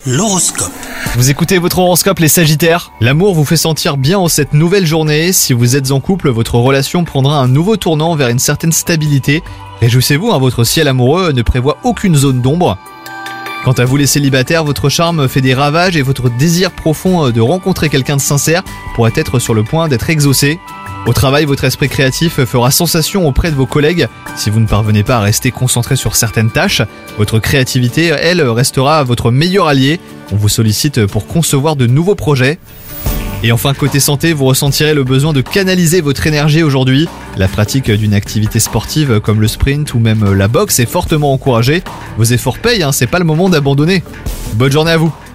L'horoscope. Vous écoutez votre horoscope les Sagittaires. L'amour vous fait sentir bien en cette nouvelle journée. Si vous êtes en couple, votre relation prendra un nouveau tournant vers une certaine stabilité. Réjouissez-vous, votre ciel amoureux ne prévoit aucune zone d'ombre. Quant à vous les célibataires, votre charme fait des ravages et votre désir profond de rencontrer quelqu'un de sincère pourrait être sur le point d'être exaucé. Au travail, votre esprit créatif fera sensation auprès de vos collègues. Si vous ne parvenez pas à rester concentré sur certaines tâches, votre créativité, elle, restera votre meilleur allié. On vous sollicite pour concevoir de nouveaux projets. Et enfin, côté santé, vous ressentirez le besoin de canaliser votre énergie aujourd'hui. La pratique d'une activité sportive comme le sprint ou même la boxe est fortement encouragée. Vos efforts payent, c'est pas le moment d'abandonner. Bonne journée à vous!